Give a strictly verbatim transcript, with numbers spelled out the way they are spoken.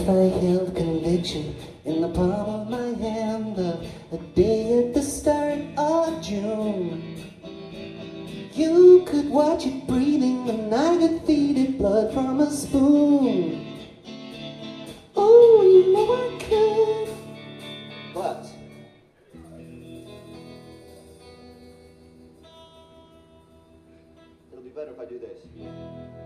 if I held conviction in the palm of my hand, the, the day at the start of June, you could watch it breathing and I could feed it blood from a spoon. Oh, you know I could. But it'll be better if I do this.